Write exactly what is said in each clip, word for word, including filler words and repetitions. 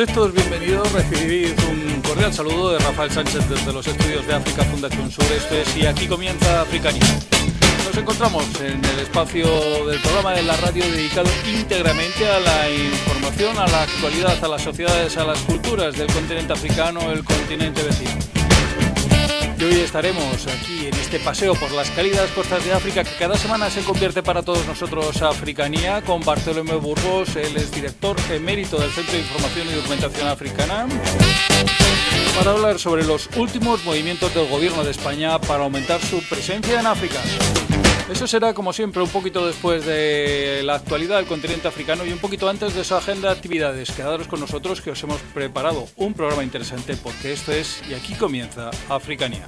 Sed todos bienvenidos, recibid un cordial saludo de Rafael Sánchez desde los estudios de África Fundación Sur. Esto es Y Aquí Comienza Africania. Nos encontramos en el espacio del programa de la radio dedicado íntegramente a la información, a la actualidad, a las sociedades, a las culturas del continente africano, el continente vecino. Y hoy estaremos aquí en este paseo por las cálidas costas de África que cada semana se convierte para todos nosotros Africanía, con Bartolomé Burgos. Él es director emérito del Centro de Información y Documentación Africana, para hablar sobre los últimos movimientos del gobierno de España para aumentar su presencia en África. Eso será, como siempre, un poquito después de la actualidad del continente africano y un poquito antes de su agenda de actividades. Quedaros con nosotros, que os hemos preparado un programa interesante, porque esto es Y Aquí Comienza Africanía.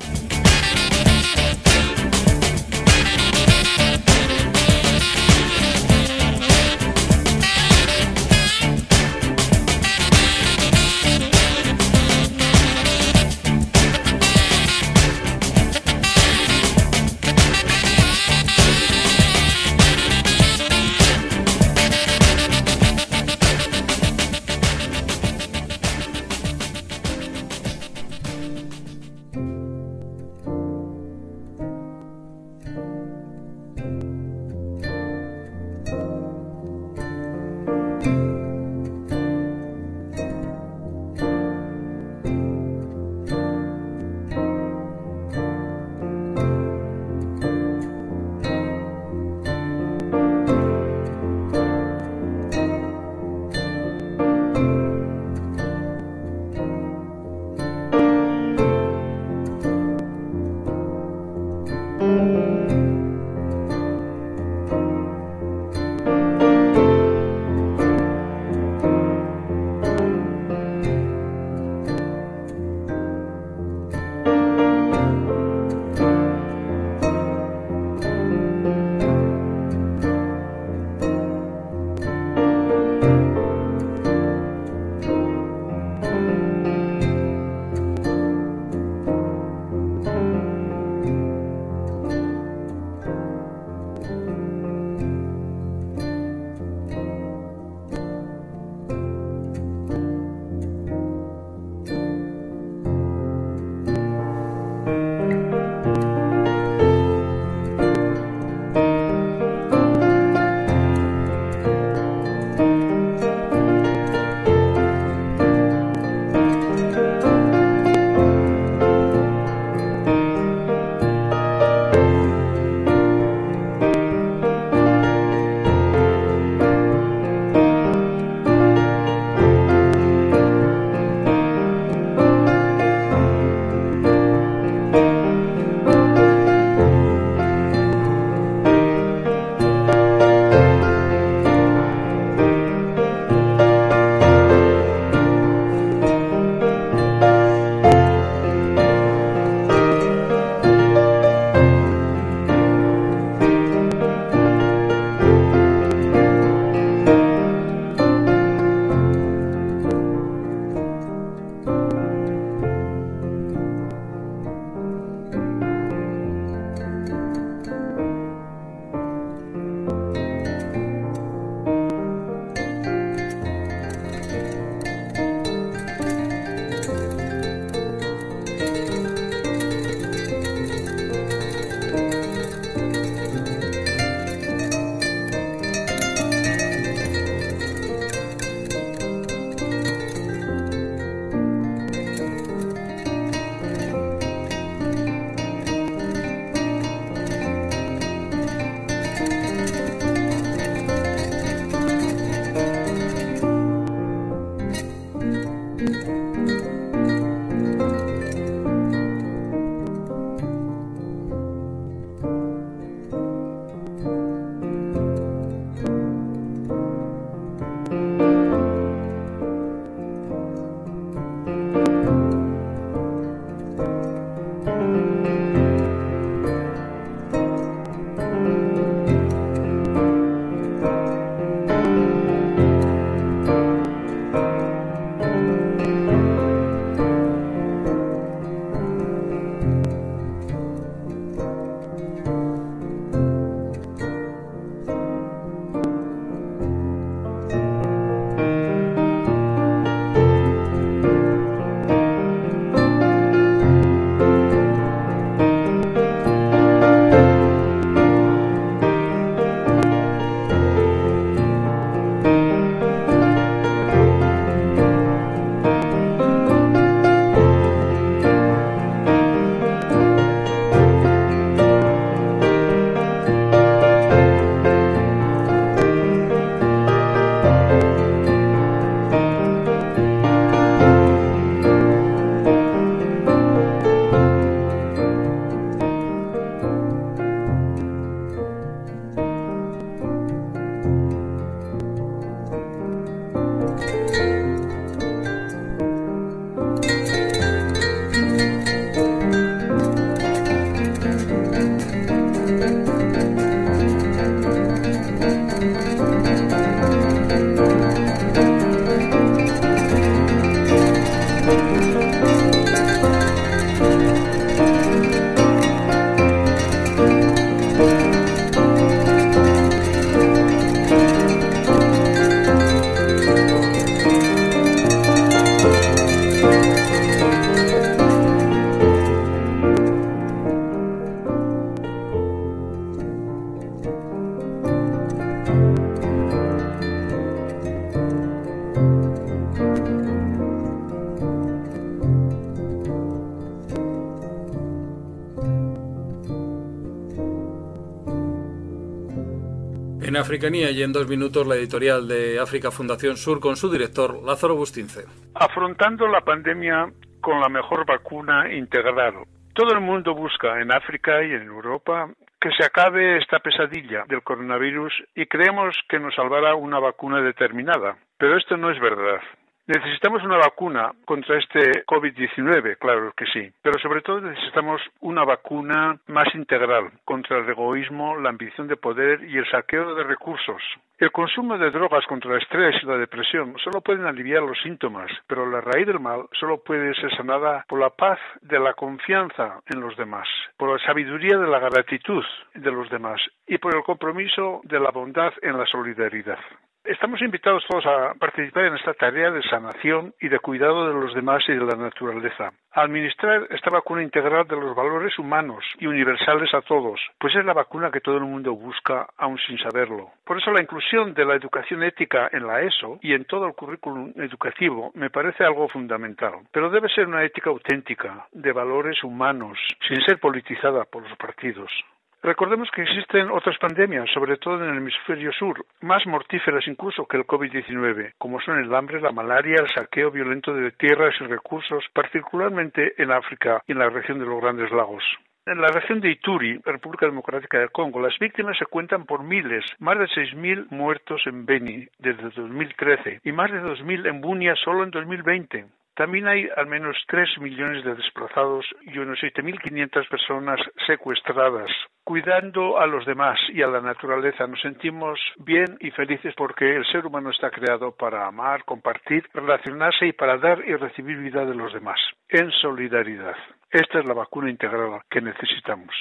En Africanía y en dos minutos la editorial de África Fundación Sur con su director Lázaro Bustince. Afrontando la pandemia con la mejor vacuna integral. Todo el mundo busca en África y en Europa que se acabe esta pesadilla del coronavirus y creemos que nos salvará una vacuna determinada. Pero esto no es verdad. Necesitamos una vacuna contra este COVID diecinueve, claro que sí, pero sobre todo necesitamos una vacuna más integral contra el egoísmo, la ambición de poder y el saqueo de recursos. El consumo de drogas contra el estrés y la depresión solo pueden aliviar los síntomas, pero la raíz del mal solo puede ser sanada por la paz de la confianza en los demás, por la sabiduría de la gratitud de los demás y por el compromiso de la bondad en la solidaridad. Estamos invitados todos a participar en esta tarea de sanación y de cuidado de los demás y de la naturaleza. A administrar esta vacuna integral de los valores humanos y universales a todos, pues es la vacuna que todo el mundo busca aún sin saberlo. Por eso la inclusión de la educación ética en la ESO y en todo el currículum educativo me parece algo fundamental. Pero debe ser una ética auténtica, de valores humanos, sin ser politizada por los partidos. Recordemos que existen otras pandemias, sobre todo en el hemisferio sur, más mortíferas incluso que el COVID diecinueve, como son el hambre, la malaria, el saqueo violento de tierras y recursos, particularmente en África y en la región de los Grandes Lagos. En la región de Ituri, República Democrática del Congo, las víctimas se cuentan por miles, más de seis mil muertos en Beni desde dos mil trece y más de dos mil en Bunia solo en dos mil veinte. También hay al menos tres millones de desplazados y unos siete mil quinientas personas secuestradas. Cuidando a los demás y a la naturaleza nos sentimos bien y felices porque el ser humano está creado para amar, compartir, relacionarse y para dar y recibir vida de los demás, en solidaridad. Esta es la vacuna integral que necesitamos.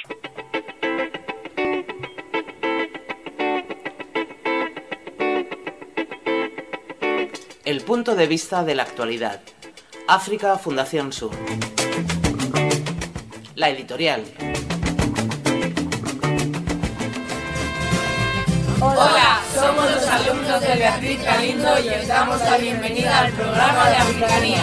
El punto de vista de la actualidad. África Fundación Sur. La editorial. Hola, somos los alumnos de Beatriz Galindo y os damos la bienvenida al programa de Africanía.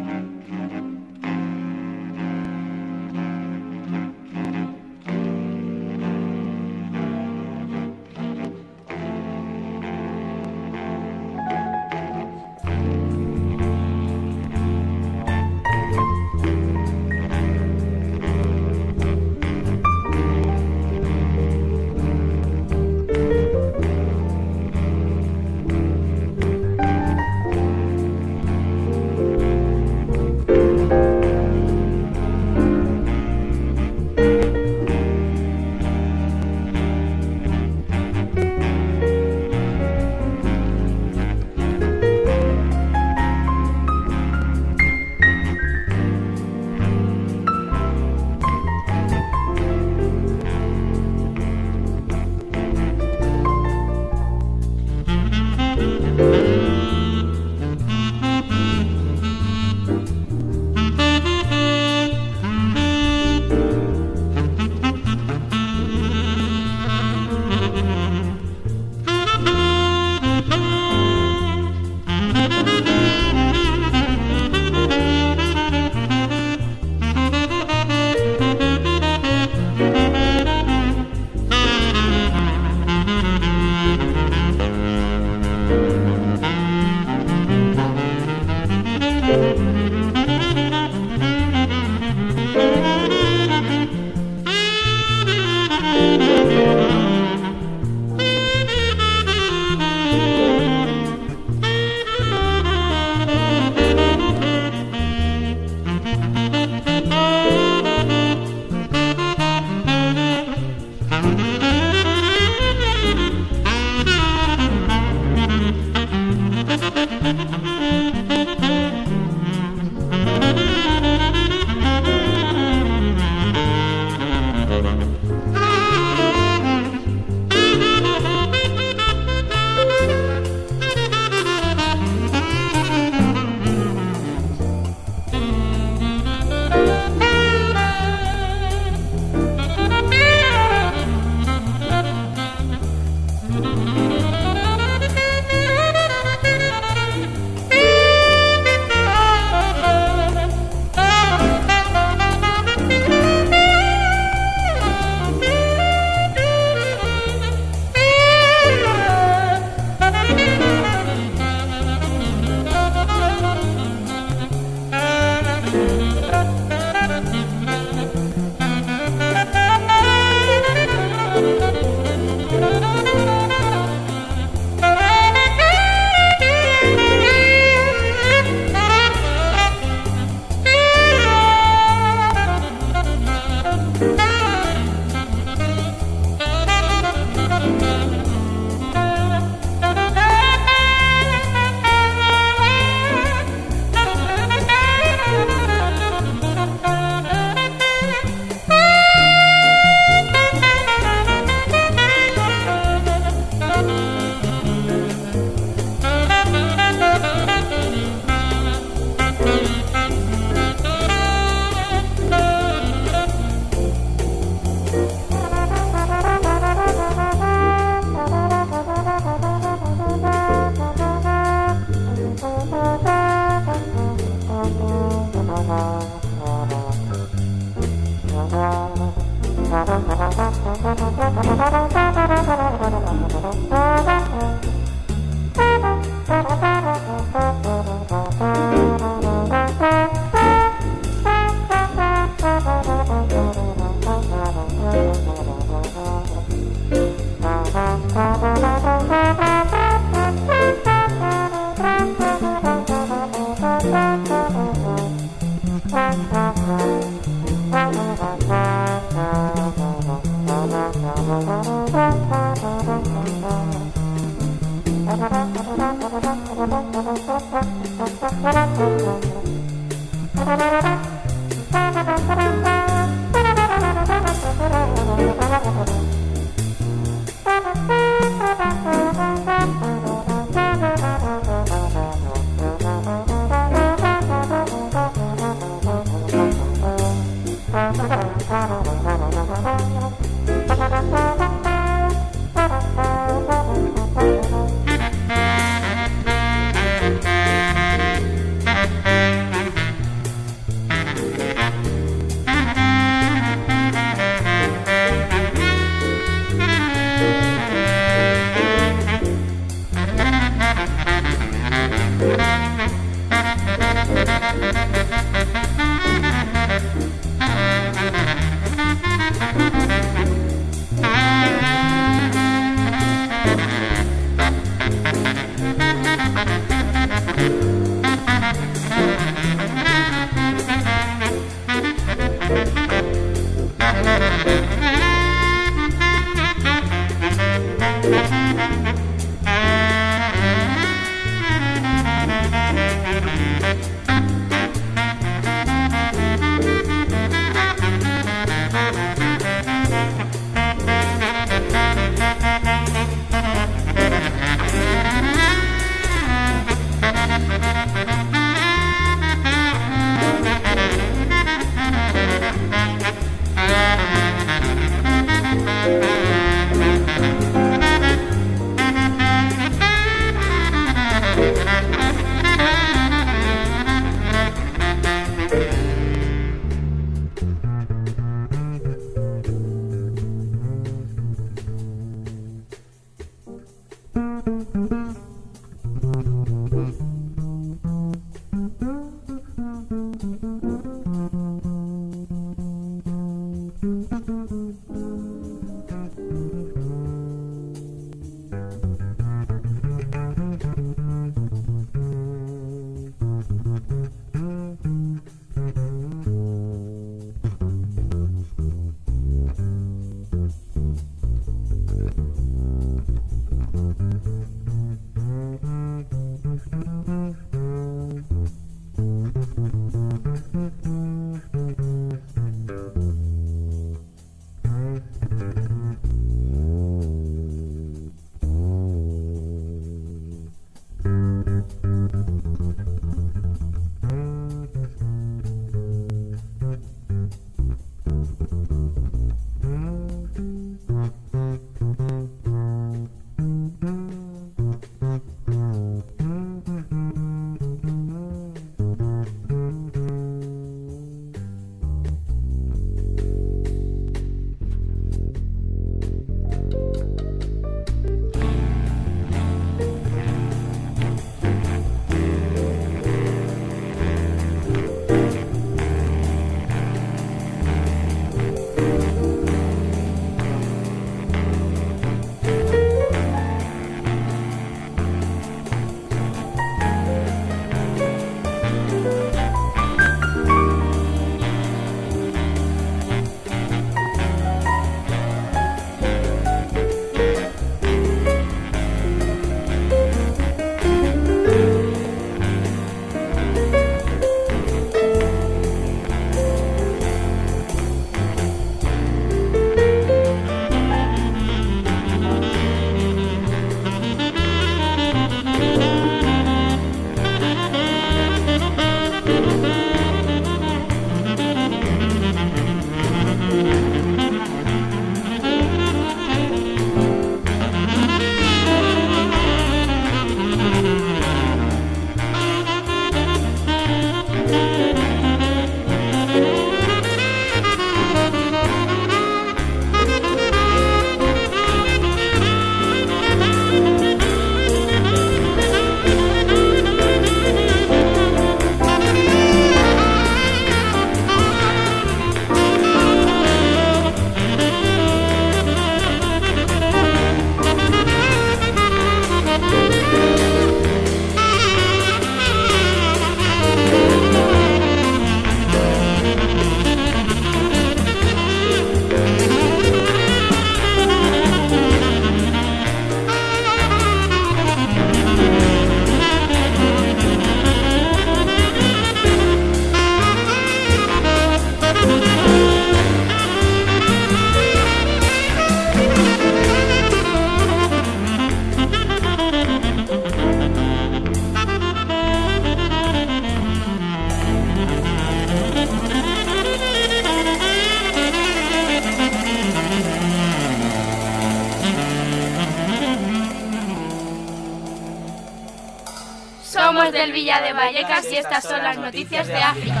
Somos del Villa de Vallecas y estas son las noticias de África.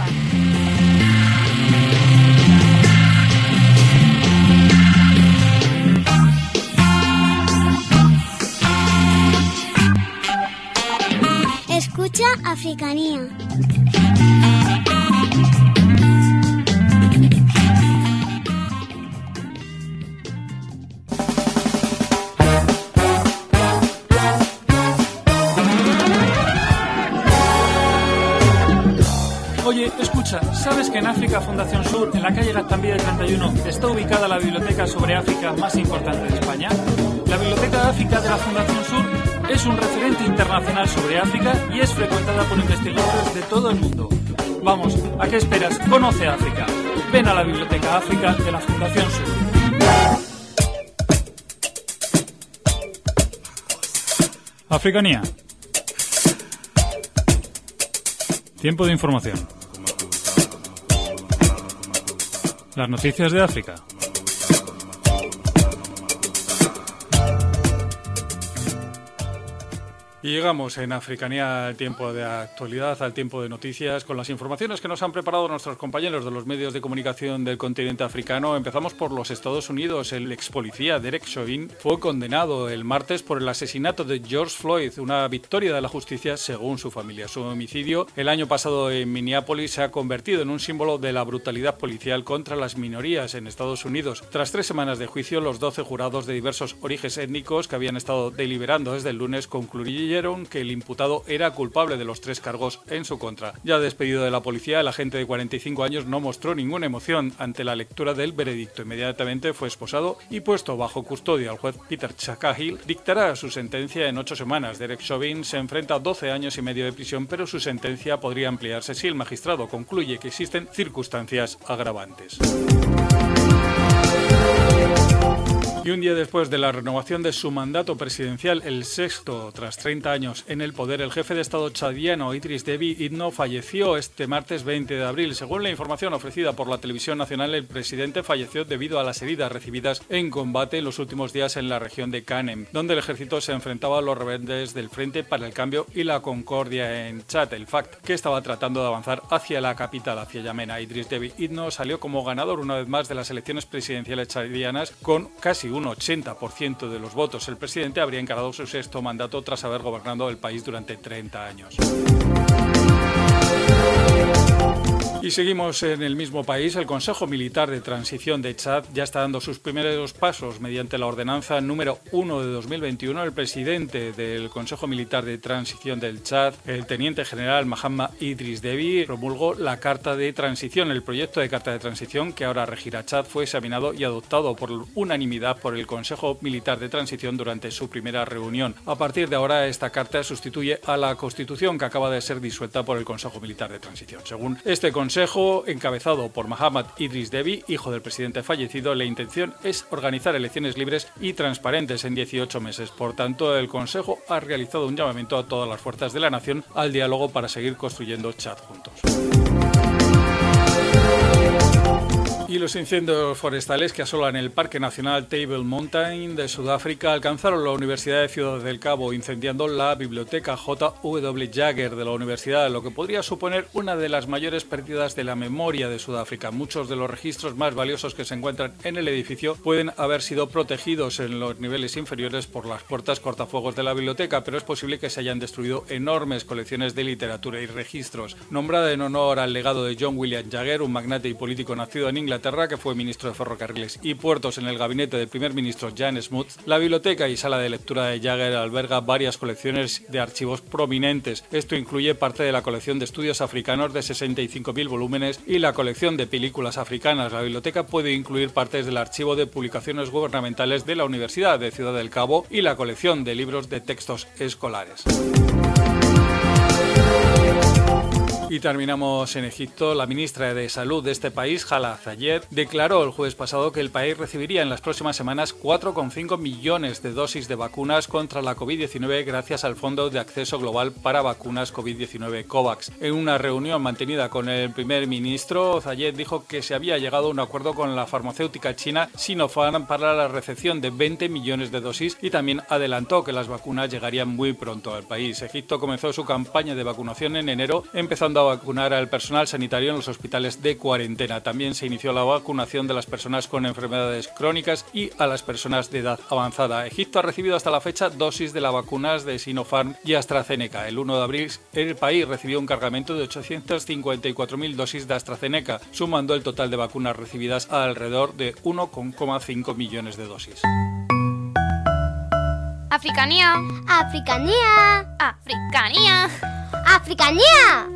Escucha Africanía. Oye, escucha, ¿sabes que en África Fundación Sur, en la calle Gaztambide treinta y uno, está ubicada la biblioteca sobre África más importante de España? La Biblioteca de África de la Fundación Sur es un referente internacional sobre África y es frecuentada por investigadores de todo el mundo. Vamos, ¿a qué esperas? Conoce África. Ven a la Biblioteca África de la Fundación Sur. Africanía. Tiempo de información. Las noticias de África. Y llegamos en Africanía al tiempo de actualidad, al tiempo de noticias, con las informaciones que nos han preparado nuestros compañeros de los medios de comunicación del continente africano. Empezamos por los Estados Unidos. El ex policía Derek Chauvin fue condenado el martes por el asesinato de George Floyd, una victoria de la justicia según su familia. Su homicidio el año pasado en Minneapolis se ha convertido en un símbolo de la brutalidad policial contra las minorías en Estados Unidos. Tras tres semanas de juicio, los doce jurados de diversos orígenes étnicos que habían estado deliberando desde el lunes concluyeron que el imputado era culpable de los tres cargos en su contra. Ya despedido de la policía, el agente de cuarenta y cinco años no mostró ninguna emoción ante la lectura del veredicto. Inmediatamente fue esposado y puesto bajo custodia. El juez Peter Cahill dictará su sentencia en ocho semanas. Derek Chauvin se enfrenta a doce años y medio de prisión, pero su sentencia podría ampliarse si el magistrado concluye que existen circunstancias agravantes. Y un día después de la renovación de su mandato presidencial, el sexto tras treinta años en el poder, el jefe de Estado chadiano Idris Deby Itno falleció este martes veinte de abril. Según la información ofrecida por la televisión nacional, el presidente falleció debido a las heridas recibidas en combate en los últimos días en la región de Kanem, donde el ejército se enfrentaba a los rebeldes del Frente para el Cambio y la Concordia en Chad, el F A C T, que estaba tratando de avanzar hacia la capital, hacia Yamena. Idris Deby Itno salió como ganador una vez más de las elecciones presidenciales chadianas con casi un ochenta por ciento de los votos. El presidente habría encarado su sexto mandato tras haber gobernado el país durante treinta años. Y seguimos en el mismo país. El Consejo Militar de Transición de Chad ya está dando sus primeros pasos mediante la ordenanza número uno de dos mil veintiuno. El presidente del Consejo Militar de Transición del Chad, el teniente general Mahatma Idris Deby, promulgó la Carta de Transición. El proyecto de Carta de Transición que ahora regirá Chad fue examinado y adoptado por unanimidad por el Consejo Militar de Transición durante su primera reunión. A partir de ahora, esta carta sustituye a la Constitución que acaba de ser disuelta por el Consejo Militar de Transición. Según este Consejo Consejo, encabezado por Mahatma Idris Deby, hijo del presidente fallecido, la intención es organizar elecciones libres y transparentes en dieciocho meses. Por tanto, el Consejo ha realizado un llamamiento a todas las fuerzas de la nación al diálogo para seguir construyendo Chad juntos. Y los incendios forestales que asolan el Parque Nacional Table Mountain de Sudáfrica alcanzaron la Universidad de Ciudad del Cabo, incendiando la biblioteca J W Jagger de la universidad, lo que podría suponer una de las mayores pérdidas de la memoria de Sudáfrica. Muchos de los registros más valiosos que se encuentran en el edificio pueden haber sido protegidos en los niveles inferiores por las puertas cortafuegos de la biblioteca, pero es posible que se hayan destruido enormes colecciones de literatura y registros. Nombrada en honor al legado de John William Jagger, un magnate y político nacido en Inglaterra, que fue ministro de Ferrocarriles y Puertos en el gabinete del primer ministro Jan Smuts, la biblioteca y sala de lectura de Jagger alberga varias colecciones de archivos prominentes. Esto incluye parte de la colección de estudios africanos de sesenta y cinco mil volúmenes y la colección de películas africanas. La biblioteca puede incluir partes del archivo de publicaciones gubernamentales de la Universidad de Ciudad del Cabo y la colección de libros de textos escolares. Y Y terminamos en Egipto. La ministra de Salud de este país, Hala Zayed, declaró el jueves pasado que el país recibiría en las próximas semanas cuatro coma cinco millones de dosis de vacunas contra la covid diecinueve gracias al Fondo de Acceso Global para Vacunas covid diecinueve COVAX. En una reunión mantenida con el primer ministro, Zayed dijo que se había llegado a un acuerdo con la farmacéutica china Sinopharm para la recepción de veinte millones de dosis y también adelantó que las vacunas llegarían muy pronto al país. Egipto comenzó su campaña de vacunación en enero, empezando a vacunar al personal sanitario en los hospitales de cuarentena. También se inició la vacunación de las personas con enfermedades crónicas y a las personas de edad avanzada. Egipto ha recibido hasta la fecha dosis de las vacunas de Sinopharm y AstraZeneca. El uno de abril el país recibió un cargamento de ochocientas cincuenta y cuatro mil dosis de AstraZeneca, sumando el total de vacunas recibidas a alrededor de uno coma cinco millones de dosis. Africanía. Africanía. Africanía. Africanía.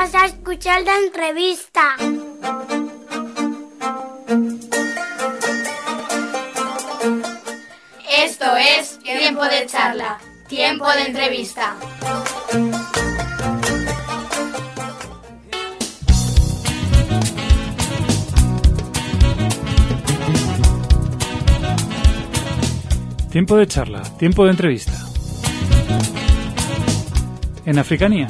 Vas a escuchar la entrevista. Esto es Tiempo de Charla, Tiempo de Entrevista. Tiempo de charla, tiempo de entrevista. En Africanía.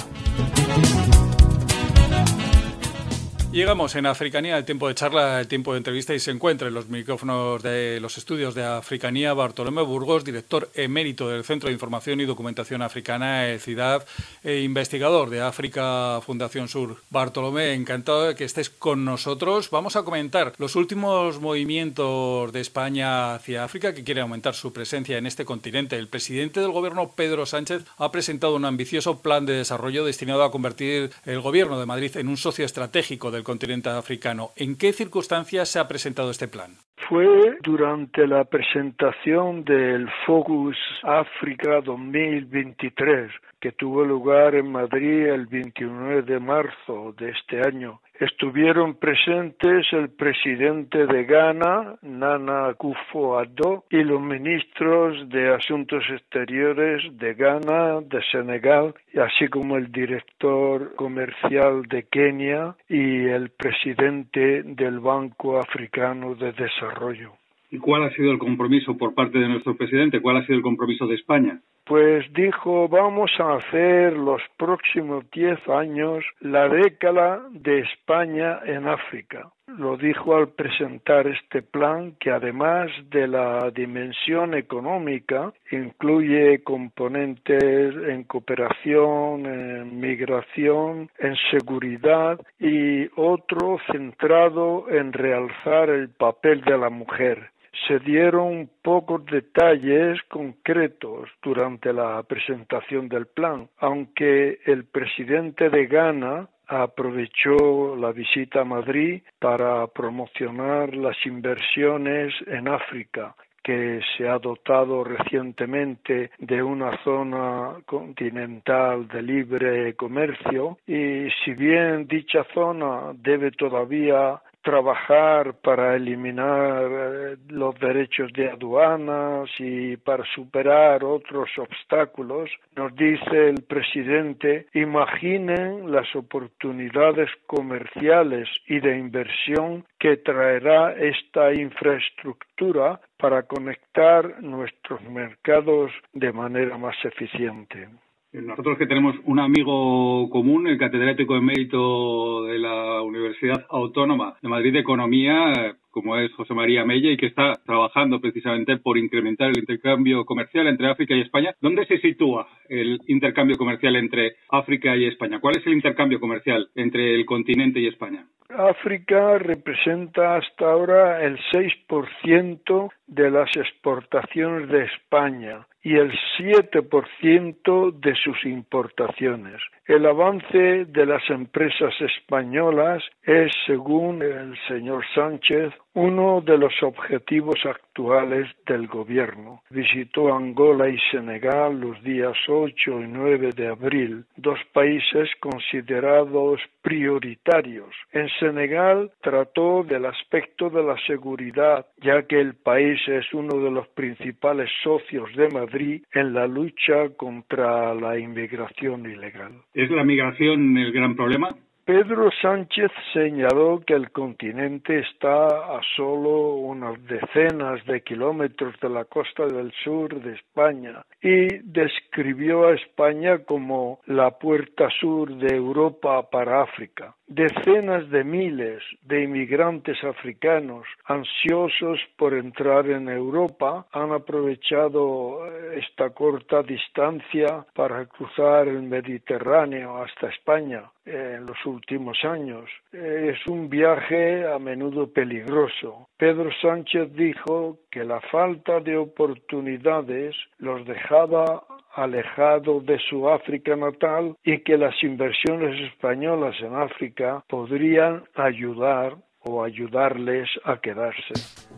Llegamos en Africanía, el tiempo de charla, el tiempo de entrevista, y se encuentra en los micrófonos de los estudios de Africanía Bartolomé Burgos, director emérito del Centro de Información y Documentación Africana, el CIDAD, e investigador de África Fundación Sur. Bartolomé, encantado de que estés con nosotros. Vamos a comentar los últimos movimientos de España hacia África, que quiere aumentar su presencia en este continente. El presidente del gobierno, Pedro Sánchez, ha presentado un ambicioso plan de desarrollo destinado a convertir el gobierno de Madrid en un socio estratégico del continente africano. ¿En qué circunstancias se ha presentado este plan? Fue durante la presentación del Focus África dos mil veintitrés, que tuvo lugar en Madrid el veintinueve de marzo de este año. Estuvieron presentes el presidente de Ghana, Nana Akufo-Addo, y los ministros de Asuntos Exteriores de Ghana, de Senegal, así como el director comercial de Kenia y el presidente del Banco Africano de Desarrollo. ¿Y cuál ha sido el compromiso por parte de nuestro presidente? ¿Cuál ha sido el compromiso de España? Pues dijo, vamos a hacer los próximos diez años la década de España en África. Lo dijo al presentar este plan, que además de la dimensión económica, incluye componentes en cooperación, en migración, en seguridad y otro centrado en realzar el papel de la mujer. Se dieron pocos detalles concretos durante la presentación del plan, aunque el presidente de Ghana aprovechó la visita a Madrid para promocionar las inversiones en África, que se ha dotado recientemente de una zona continental de libre comercio, y si bien dicha zona debe todavía trabajar para eliminar eh, los derechos de aduanas y para superar otros obstáculos, nos dice el presidente, imaginen las oportunidades comerciales y de inversión que traerá esta infraestructura para conectar nuestros mercados de manera más eficiente. Nosotros que tenemos un amigo común, el catedrático emérito de la Universidad Autónoma de Madrid de Economía, como es José María Mella, y que está trabajando precisamente por incrementar el intercambio comercial entre África y España. ¿Dónde se sitúa el intercambio comercial entre África y España? ¿Cuál es el intercambio comercial entre el continente y España? África representa hasta ahora el seis por ciento de las exportaciones de España y el siete por ciento de sus importaciones. El avance de las empresas españolas es, según el señor Sánchez, uno de los objetivos actuales del gobierno. Visitó Angola y Senegal los días ocho y nueve de abril, dos países considerados prioritarios. En Senegal trató del aspecto de la seguridad, ya que el país es uno de los principales socios de Madrid en la lucha contra la inmigración ilegal. ¿Es la migración el gran problema? Pedro Sánchez señaló que el continente está a solo unas decenas de kilómetros de la costa del sur de España y describió a España como la puerta sur de Europa para África. Decenas de miles de inmigrantes africanos ansiosos por entrar en Europa han aprovechado esta corta distancia para cruzar el Mediterráneo hasta España en los últimos años. Es un viaje a menudo peligroso. Pedro Sánchez dijo que la falta de oportunidades los dejaba alejados de su África natal y que las inversiones españolas en África podrían ayudar o ayudarles a quedarse.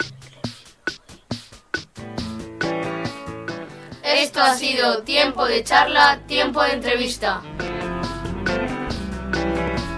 Esto ha sido Tiempo de Charla, Tiempo de Entrevista.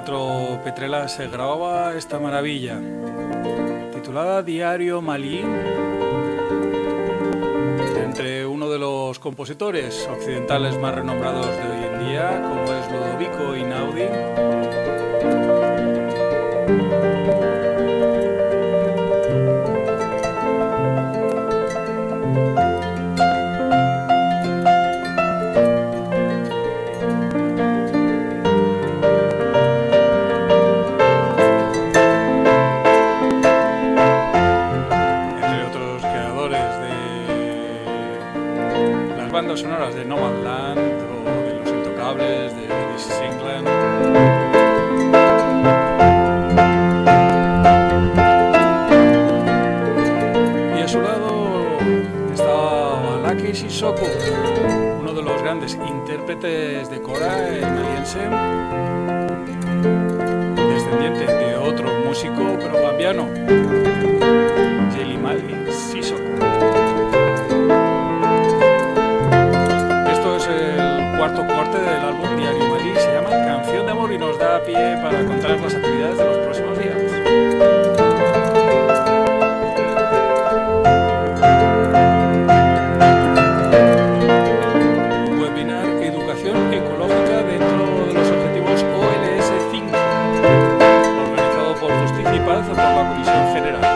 Teatro Petrela se grababa esta maravilla, titulada Diario Malí, entre uno de los compositores occidentales más renombrados de hoy en día, como es Ludovico Einaudi. Sonoras de Nomadland o de Los Intocables, de This is England. Y a su lado estaba Balaki Sissoko, uno de los grandes intérpretes de kora, el maliense, descendiente de otro músico pero gambiano, Yelimali Sissoko. Cuarto corte del álbum Diario Malí, se llama Canción de Amor y nos da pie para contar las actividades de los próximos días. Webinar Educación Ecológica dentro de los objetivos O L S cinco, organizado por Justicia y Paz por la Comisión General.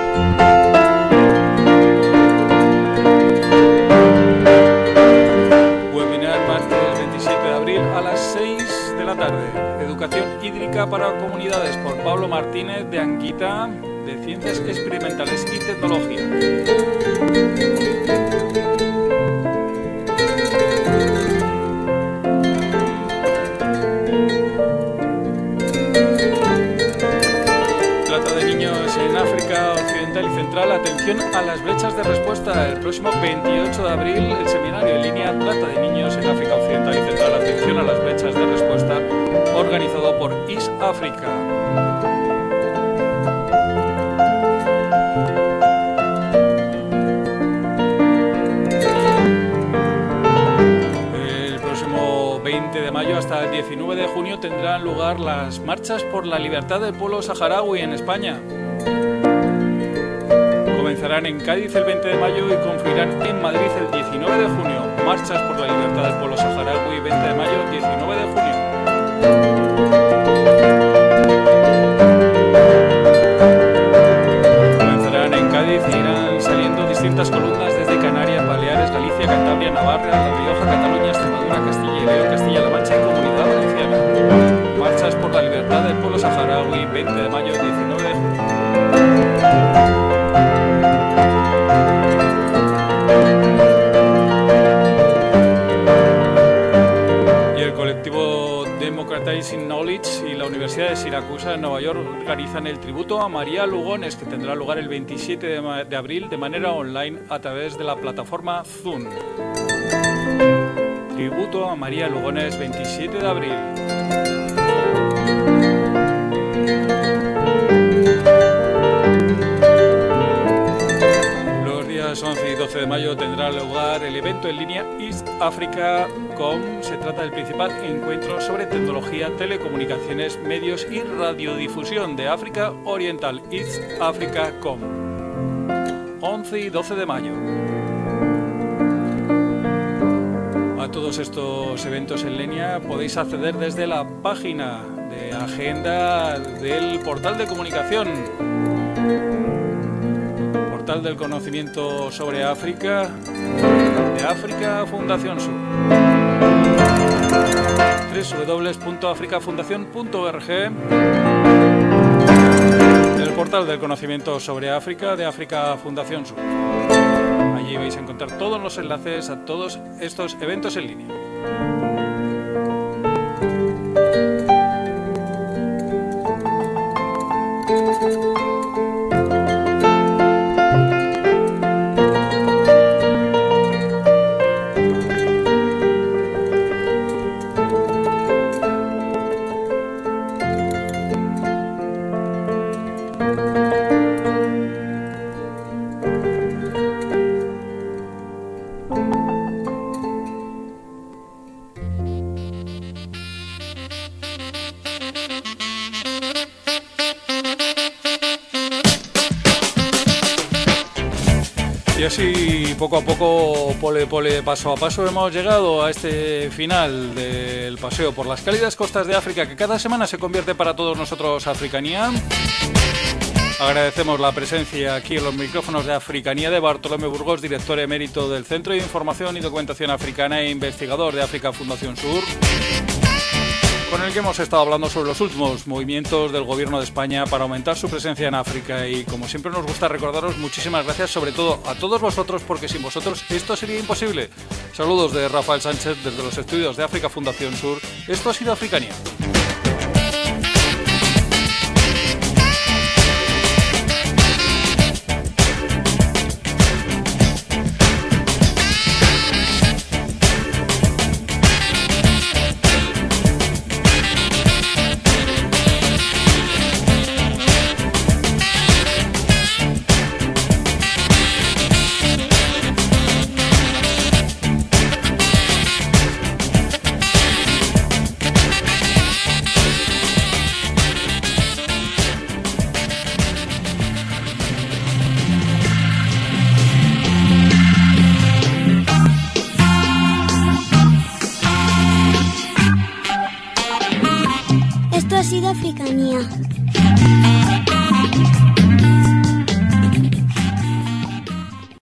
A las seis de la tarde, Educación Hídrica para Comunidades por Pablo Martínez de Anguita, de Ciencias Experimentales y Tecnología. Trata de niños en África Occidental y Central. Atención a las brechas de respuesta. El próximo veintiocho de abril, el seminario en línea Trata de niños en África Occidental y Central. Atención a las brechas de respuesta, organizado por East Africa. El próximo veinte de mayo hasta el diecinueve de junio tendrán lugar las marchas por la libertad del pueblo saharaui en España. Comenzarán en Cádiz el veinte de mayo y confluirán en Madrid el diecinueve de junio. Marchas por la libertad del pueblo saharaui, veinte de mayo, diecinueve de junio. Comenzarán en Cádiz y irán saliendo distintas columnas desde Canarias, Baleares, Galicia, Cantabria, Navarra, La Rioja, Cataluña, Extremadura, Castilla y León, Castilla-La Mancha y Comunidad Valenciana. Marchas por la libertad del pueblo saharaui, veinte de mayo, diecinueve de junio. Democratizing Knowledge y la Universidad de Siracusa en Nueva York organizan el tributo a María Lugones, que tendrá lugar el veintisiete de abril de manera online a través de la plataforma Zoom. Tributo a María Lugones, veintisiete de abril. once y doce de mayo tendrá lugar el evento en línea East Africa punto com. Se trata del principal encuentro sobre tecnología, telecomunicaciones, medios y radiodifusión de África Oriental, East Africa punto com. once y doce de mayo. A todos estos eventos en línea podéis acceder desde la página de agenda del portal de comunicación, Portal del Conocimiento sobre África, de África Fundación Sur. doble u doble u doble u punto africa fundación punto org. El Portal del Conocimiento sobre África, de África Fundación Sur. Allí vais a encontrar todos los enlaces a todos estos eventos en línea. así, poco a poco, pole pole, paso a paso, hemos llegado a este final del paseo por las cálidas costas de África, que cada semana se convierte para todos nosotros Africanía. Agradecemos la presencia aquí en los micrófonos de Africanía de Bartolomé Burgos, director emérito del Centro de Información y Documentación Africana e investigador de África Fundación Sur, con el que hemos estado hablando sobre los últimos movimientos del Gobierno de España para aumentar su presencia en África. Y como siempre nos gusta recordaros, muchísimas gracias sobre todo a todos vosotros, porque sin vosotros esto sería imposible. Saludos de Rafael Sánchez desde los estudios de África Fundación Sur. Esto ha sido Africanía.